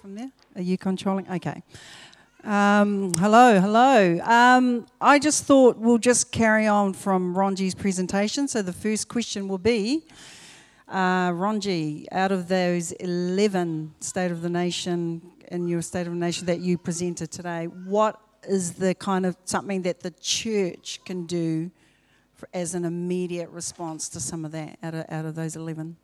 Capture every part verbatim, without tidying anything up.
from there? Are you controlling? Okay. Um, hello, hello. Um, I just thought we'll just carry on from Ronji's presentation. So the first question will be, uh, Ronji, out of those eleven State of the Nation, in your State of the Nation that you presented today, what is the kind of something that the church can do for, as an immediate response to some of that out of, out of those eleven?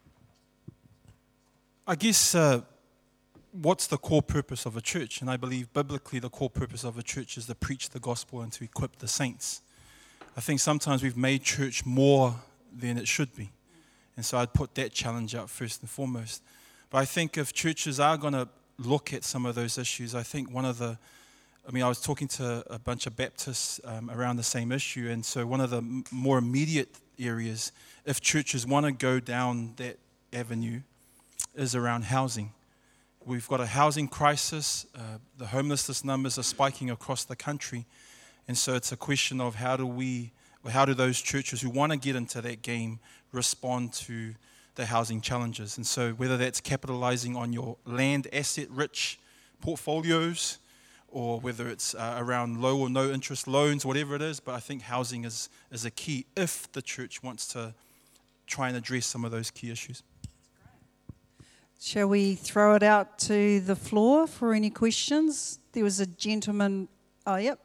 I guess uh, what's the core purpose of a church? And I believe biblically the core purpose of a church is to preach the gospel and to equip the saints. I think sometimes we've made church more than it should be. And so I'd put that challenge out first and foremost. But I think if churches are going to look at some of those issues, I think one of the, I mean, I was talking to a bunch of Baptists um, around the same issue. And so one of the m- more immediate areas, if churches want to go down that avenue, is around housing. We've got a housing crisis. Uh, the homelessness numbers are spiking across the country. And so it's a question of how do we, or how do those churches who want to get into that game respond to the housing challenges? And so whether that's capitalizing on your land asset-rich portfolios, or whether it's uh, around low or no interest loans, whatever it is, but I think housing is, is a key if the church wants to try and address some of those key issues. Shall we throw it out to the floor for any questions? There was a gentleman. Oh, yep.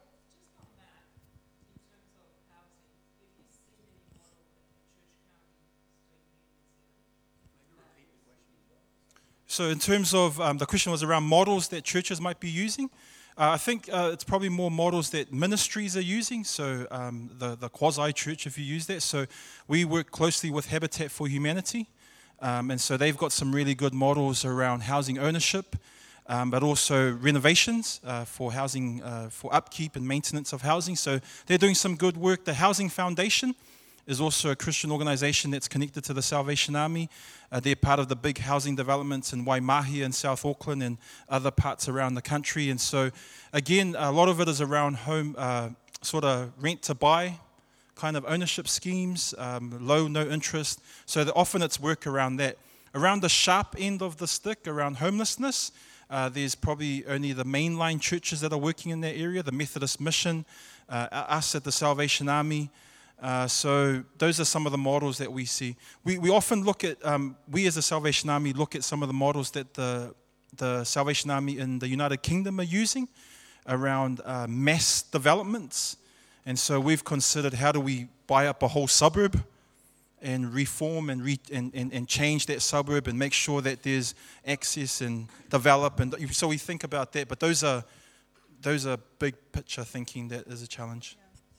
So in terms of, um, the question was around models that churches might be using. Uh, I think uh, it's probably more models that ministries are using, so um, the, the quasi-church, if you use that. So we work closely with Habitat for Humanity. Um, and so they've got some really good models around housing ownership, um, but also renovations uh, for housing, uh, for upkeep and maintenance of housing. So they're doing some good work. The Housing Foundation is also a Christian organization that's connected to the Salvation Army. Uh, they're part of the big housing developments in Waimahi and South Auckland and other parts around the country. And so, again, a lot of it is around home, uh, sort of rent to buy kind of ownership schemes, um, low, no interest. So that often it's work around that. Around the sharp end of the stick, around homelessness, uh, there's probably only the mainline churches that are working in that area, the Methodist Mission, uh, us at the Salvation Army. Uh, so those are some of the models that we see. We we often look at, um, we as the Salvation Army look at some of the models that the, the Salvation Army in the United Kingdom are using around uh, mass developments. And so we've considered how do we buy up a whole suburb and reform and, re- and, and, and change that suburb and make sure that there's access and develop. And so we think about that. But those are those are big picture thinking that is a challenge.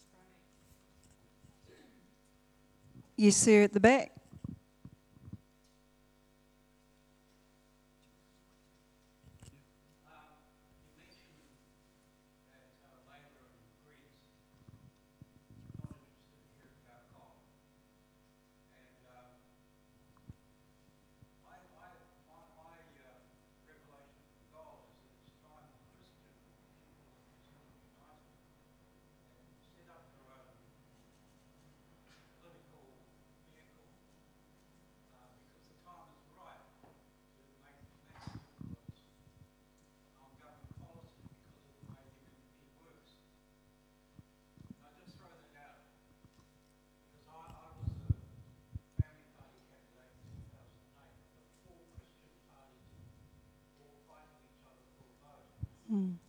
Yes, sir, at the back. Mm.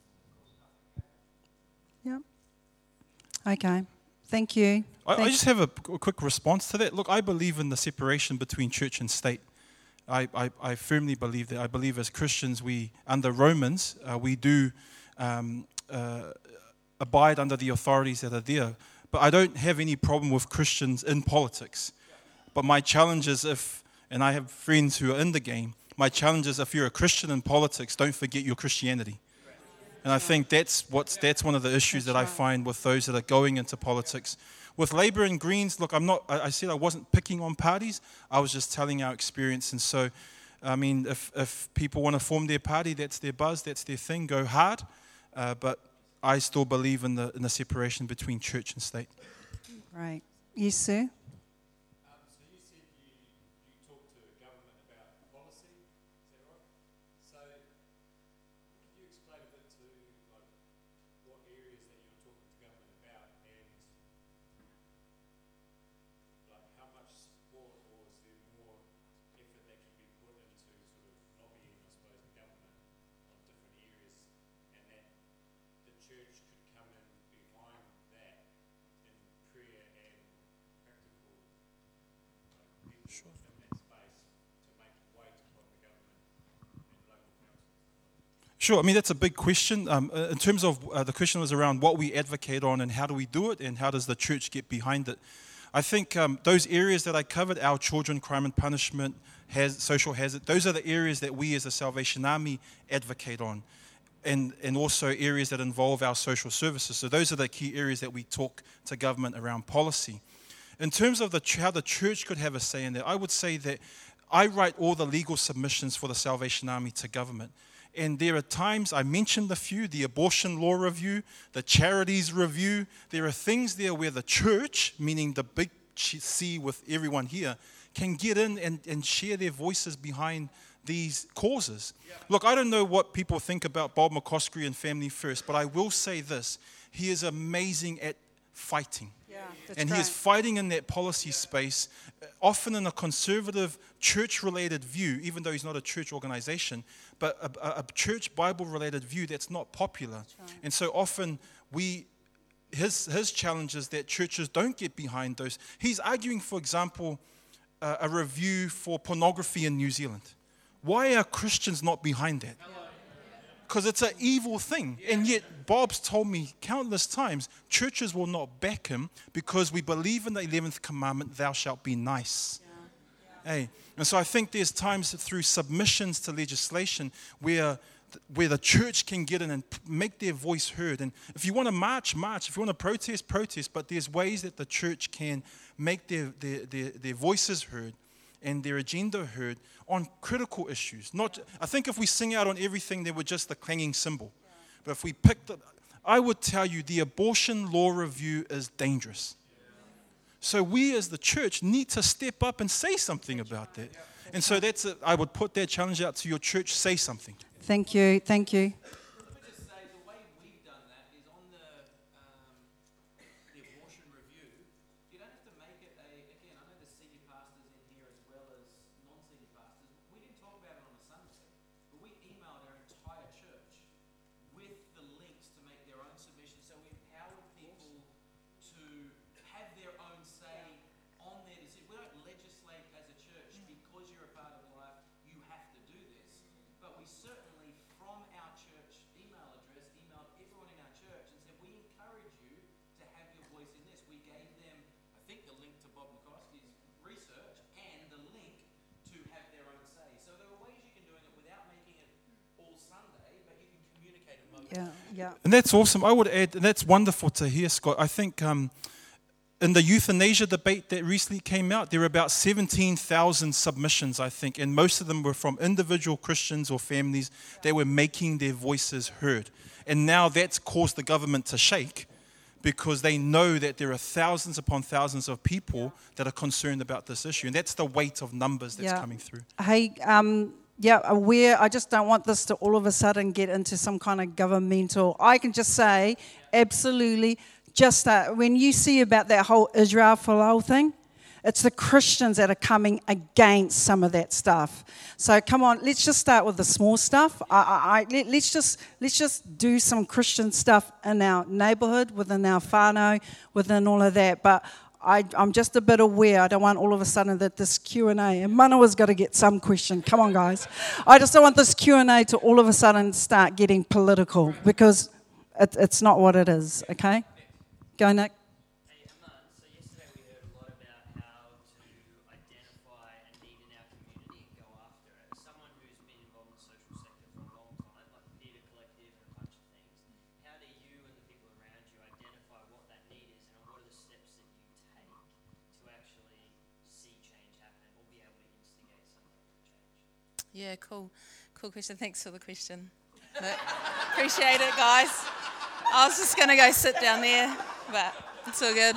Yep. Okay. Thank you. I, Thank I just have a, a quick response to that. Look, I believe in the separation between church and state. I, I, I firmly believe that. I believe as Christians, we, under Romans, uh, we do um, uh, abide under the authorities that are there. But I don't have any problem with Christians in politics. But my challenge is if, and I have friends who are in the game, my challenge is if you're a Christian in politics, don't forget your Christianity. And I think that's what's that's one of the issues that I find with those that are going into politics. With Labour and Greens, look, I'm not. I said I wasn't picking on parties. I was just telling our experience. And so, I mean, if if people want to form their party, that's their buzz, that's their thing. Go hard. Uh, but I still believe in the in the separation between church and state. Right. Yes, sir. Sure. I mean, that's a big question. Um, uh, in terms of uh, the question was around what we advocate on and how do we do it and how does the church get behind it. I think um, those areas that I covered, our children, crime and punishment, has, social hazard, those are the areas that we as a Salvation Army advocate on. And, and also areas that involve our social services. So those are the key areas that we talk to government around policy. In terms of the, how the church could have a say in that, I would say that I write all the legal submissions for the Salvation Army to government. And there are times, I mentioned a few, the abortion law review, the charities review. There are things there where the church, meaning the big C with everyone here, can get in and, and share their voices behind these causes. Yeah. Look, I don't know what people think about Bob McCoskrie and Family First, but I will say this. He is amazing at fighting. Yeah, that's and great. he is fighting in that policy space, often in a conservative church-related view, even though he's not a church organization, but a, a, a church Bible-related view that's not popular. That's right. And so often we, his, his challenge is that churches don't get behind those. He's arguing, for example, uh, a review for pornography in New Zealand. Why are Christians not behind that? Because it's an evil thing. And yet, Bob's told me countless times, churches will not back him because we believe in the eleventh commandment, thou shalt be nice. Yeah. Hey. And so I think there's times through submissions to legislation where, where the church can get in and make their voice heard. And if you want to march, march. If you want to protest, protest. But there's ways that the church can make their, their, their, their voices heard and their agenda heard on critical issues. Not, I think if we sing out on everything, then we're just the clanging cymbal. Yeah. But if we pick the, I would tell you the abortion law review is dangerous. Yeah. So we as the church need to step up and say something about that. Yeah. And so that's a, I would put that challenge out to your church, say something. Thank you, thank you. Yeah, yeah. And that's awesome. I would add, and that's wonderful to hear, Scott. I think um, in the euthanasia debate that recently came out, there were about seventeen thousand submissions, I think, and most of them were from individual Christians or families that were making their voices heard. And now that's caused the government to shake because they know that there are thousands upon thousands of people that are concerned about this issue. And that's the weight of numbers that's yeah. coming through. Hey, um, yeah, aware. I just don't want this to all of a sudden get into some kind of governmental. I can just say, absolutely, just uh, when you see about that whole Israel Folau thing, it's the Christians that are coming against some of that stuff. So come on, let's just start with the small stuff. I, I, I, let, let's just let's just do some Christian stuff in our neighbourhood, within our whānau, within all of that. But I, I'm just a bit aware. I don't want all of a sudden that this Q and A, and Manawa's got to get some question. Come on, guys. I just don't want this Q and A to all of a sudden start getting political because it, it's not what it is, okay? Go, Nick. Hey, Emma, so yesterday we heard a lot about how to identify a need in our community and go after it. As someone who's been involved in the social sector for a long time, like the Theatre Collective and a bunch of things, how do you and the people around you identify what that need is and what are the steps that you take to actually see change happen or be able to instigate some level of change? Yeah, cool. Cool question. Thanks for the question. Appreciate it, guys. I was just going to go sit down there, but it's all good.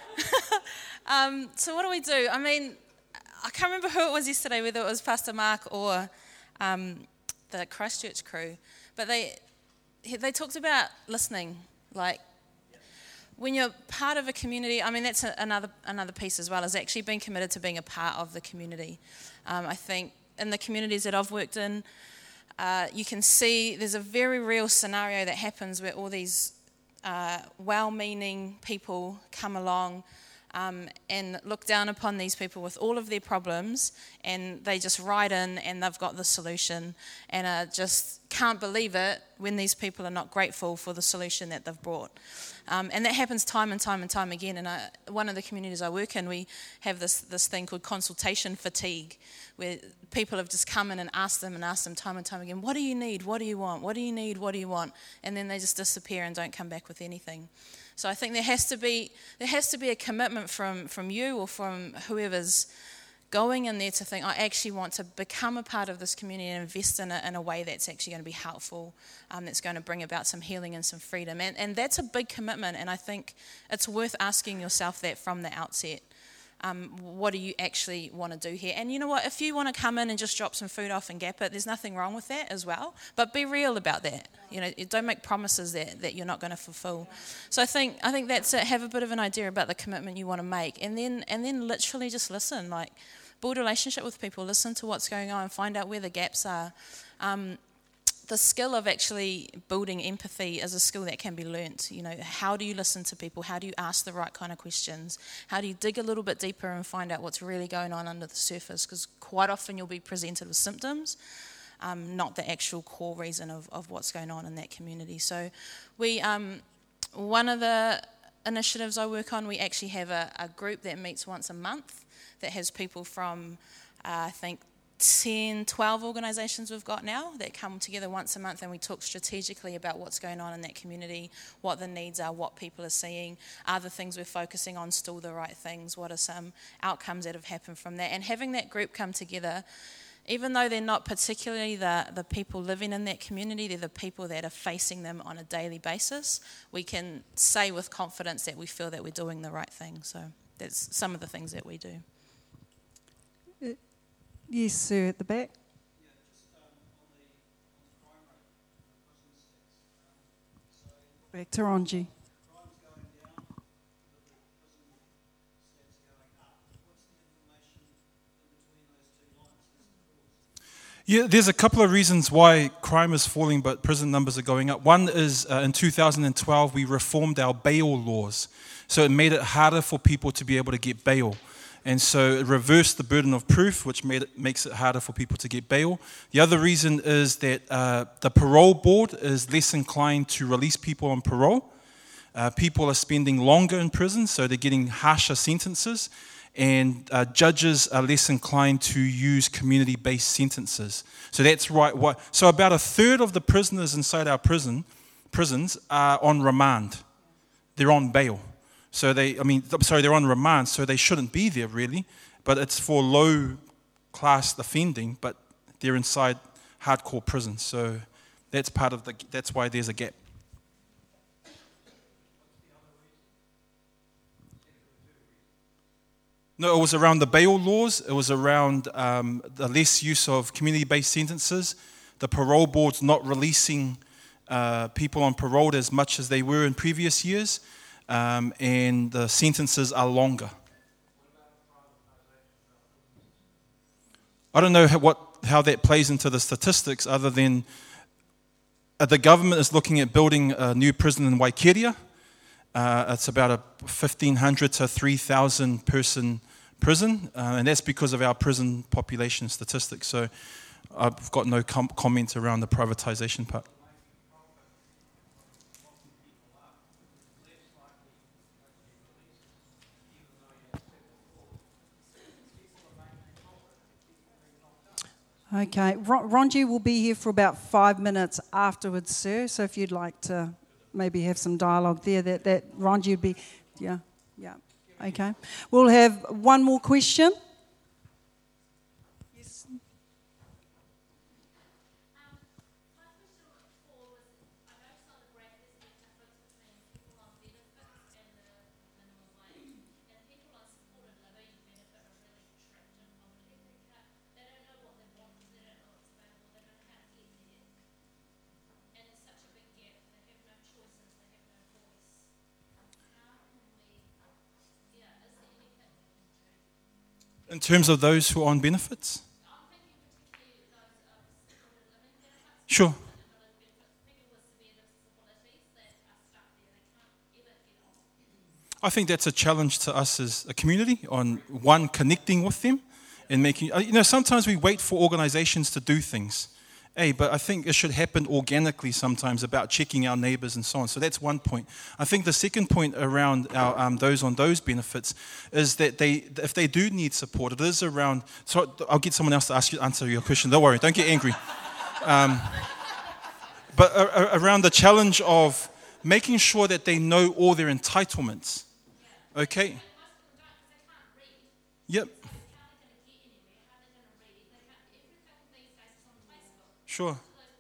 um, so what do we do? I mean, I can't remember who it was yesterday, whether it was Pastor Mark or um, the Christchurch crew, but they they talked about listening. Like, when you're part of a community, I mean, that's a, another another piece as well, is actually being committed to being a part of the community. Um, I think in the communities that I've worked in, Uh, you can see there's a very real scenario that happens where all these uh, well-meaning people come along um, and look down upon these people with all of their problems, and they just write in and they've got the solution, and uh, just can't believe it when these people are not grateful for the solution that they've brought. Um, and that happens time and time and time again. And I, one of the communities I work in, we have this, this thing called consultation fatigue, where people have just come in and asked them and asked them time and time again, what do you need? What do you want? What do you need? What do you want? And then they just disappear and don't come back with anything. So I think there has to be there has to be a commitment from, from you or from whoever's going in there to think, I actually want to become a part of this community and invest in it in a way that's actually going to be helpful, um, that's going to bring about some healing and some freedom. And, and that's a big commitment, and I think it's worth asking yourself that from the outset. Um, what do you actually want to do here? And you know what, if you want to come in and just drop some food off and gap it, there's nothing wrong with that as well. But be real about that. You know, don't make promises that, that you're not going to fulfill. So I think I think that's it. Have a bit of an idea about the commitment you want to make, and then and then literally just listen. Like, build a relationship with people, listen to what's going on, find out where the gaps are. Um, the skill of actually building empathy is a skill that can be learnt. You know, how do you listen to people? How do you ask the right kind of questions? How do you dig a little bit deeper and find out what's really going on under the surface? Because quite often you'll be presented with symptoms, um, not the actual core reason of, of what's going on in that community. So we, um, one of the initiatives I work on, we actually have a, a group that meets once a month that has people from, uh, I think, ten, twelve organisations we've got now that come together once a month, and we talk strategically about what's going on in that community, what the needs are, what people are seeing, are the things we're focusing on still the right things, what are some outcomes that have happened from that. And having that group come together, even though they're not particularly the, the people living in that community, they're the people that are facing them on a daily basis, we can say with confidence that we feel that we're doing the right thing. So that's some of the things that we do. Yes, sir, at the back. Yeah, just um, on the, on the crime rate, the prison stats. Um, so Back to Ronji. crime's going down, but the prison stats going up. What's the information in between those two lines? What's the cause? Yeah, there's a couple of reasons why crime is falling but prison numbers are going up. One is uh, in two thousand twelve we reformed our bail laws. So it made it harder for people to be able to get bail. And so it reversed the burden of proof, which made it, makes it harder for people to get bail. The other reason is that uh, the parole board is less inclined to release people on parole. Uh, people are spending longer in prison, so they're getting harsher sentences. And uh, judges are less inclined to use community-based sentences. So that's right. What, so about a third of the prisoners inside our prison prisons are on remand. They're on bail. So they, I mean, sorry, they're on remand, so they shouldn't be there really, but it's for low-class offending, but they're inside hardcore prisons, so that's part of the, that's why there's a gap. No, it was around the bail laws, it was around um, the less use of community-based sentences, the parole board's not releasing uh, people on parole as much as they were in previous years, Um, and the sentences are longer. I don't know how, what, how that plays into the statistics other than uh, the government is looking at building a new prison in Waikeria. Uh, it's about a fifteen hundred to three thousand person prison, uh, and that's because of our prison population statistics. So I've got no com- comment around the privatization part. Okay, Ron- Ronji will be here for about five minutes afterwards, sir. So if you'd like to maybe have some dialogue there, that, that Ronji would be, yeah, yeah, okay. We'll have one more question. Yes. In terms of those who are on benefits? Sure. I think that's a challenge to us as a community on, one, connecting with them and making, you know, sometimes we wait for organizations to do things. Hey, but I think it should happen organically sometimes about checking our neighbors and so on. So that's one point. I think the second point around our, um, those on those benefits is that they, if they do need support, it is around, so I'll get someone else to ask you, answer your question. Don't worry, don't get angry. Um, but uh, around the challenge of making sure that they know all their entitlements. Okay? Yep. Sure.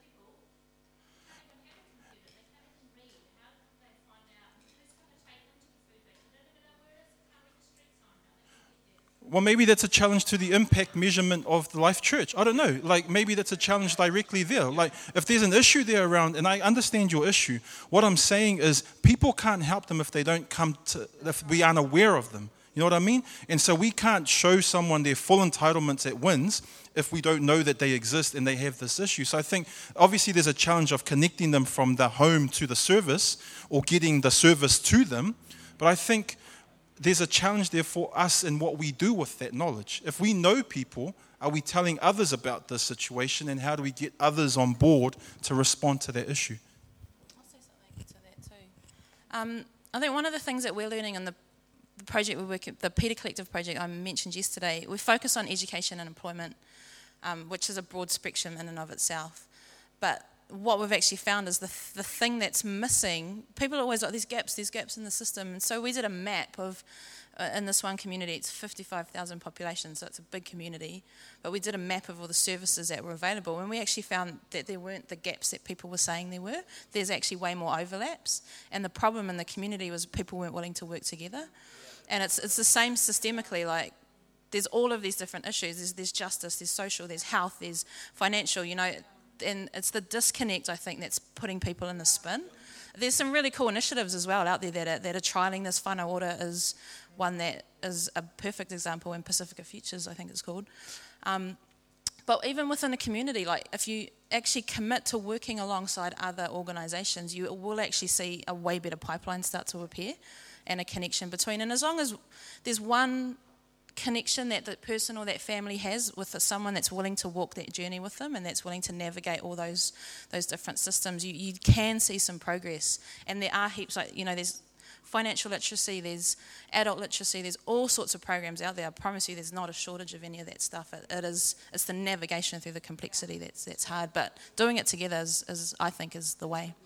Well, maybe that's a challenge to the impact measurement of the Life Church. I don't know. Like, maybe that's a challenge directly there. Like, if there's an issue there around, and I understand your issue, what I'm saying is people can't help them if they don't come to, if we aren't aware of them. You know what I mean? And so we can't show someone their full entitlements at WINS if we don't know that they exist and they have this issue. So I think obviously there's a challenge of connecting them from the home to the service or getting the service to them. But I think there's a challenge there for us in what we do with that knowledge. If we know people, are we telling others about this situation, and how do we get others on board to respond to that issue? I'll say something to that too. Um, I think one of the things that we're learning in the the project we work at, the Peter Collective project I mentioned yesterday, we focus on education and employment, um, which is a broad spectrum in and of itself. But what we've actually found is the the thing that's missing, people are always like, there's gaps, there's gaps in the system. And so we did a map of, uh, in this one community, it's fifty-five thousand population, so it's a big community. But we did a map of all the services that were available, and we actually found that there weren't the gaps that people were saying there were. There's actually way more overlaps. And the problem in the community was people weren't willing to work together. And it's it's the same systemically, like there's all of these different issues. There's, there's justice, there's social, there's health, there's financial, you know, and it's the disconnect, I think, that's putting people in the spin. There's some really cool initiatives as well out there that are, that are trialling this. Whānau Ora is one that is a perfect example, in Pacifica Futures, I think it's called. Um, but even within a community, like if you actually commit to working alongside other organisations, you will actually see a way better pipeline start to appear, and a connection between. And as long as there's one connection that the person or that family has with someone that's willing to walk that journey with them and that's willing to navigate all those those different systems, you, you can see some progress. And there are heaps, like, you know, there's financial literacy, there's adult literacy, there's all sorts of programs out there. I promise you there's not a shortage of any of that stuff. It, it is, it's the navigation through the complexity that's that's hard. But doing it together is, is I think, is the way.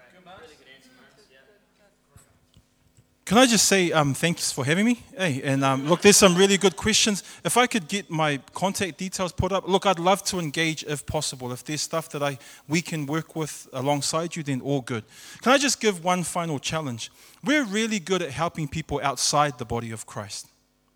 Can I just say um, thanks for having me? Hey, and um, look, there's some really good questions. If I could get my contact details put up, look, I'd love to engage if possible. If there's stuff that I we can work with alongside you, then all good. Can I just give one final challenge? We're really good at helping people outside the body of Christ.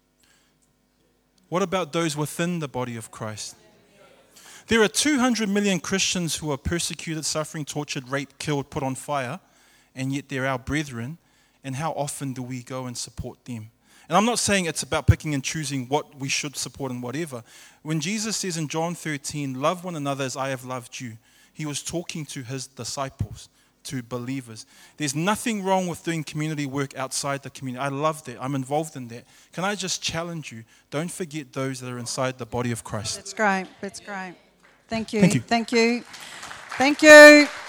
What about those within the body of Christ? There are two hundred million Christians who are persecuted, suffering, tortured, raped, killed, put on fire, and yet they're our brethren. And how often do we go and support them? And I'm not saying it's about picking and choosing what we should support and whatever. When Jesus says in John thirteen, love one another as I have loved you, he was talking to his disciples, to believers. There's nothing wrong with doing community work outside the community. I love that. I'm involved in that. Can I just challenge you? Don't forget those that are inside the body of Christ. That's great. That's great. Thank you. Thank you. Thank you. Thank you.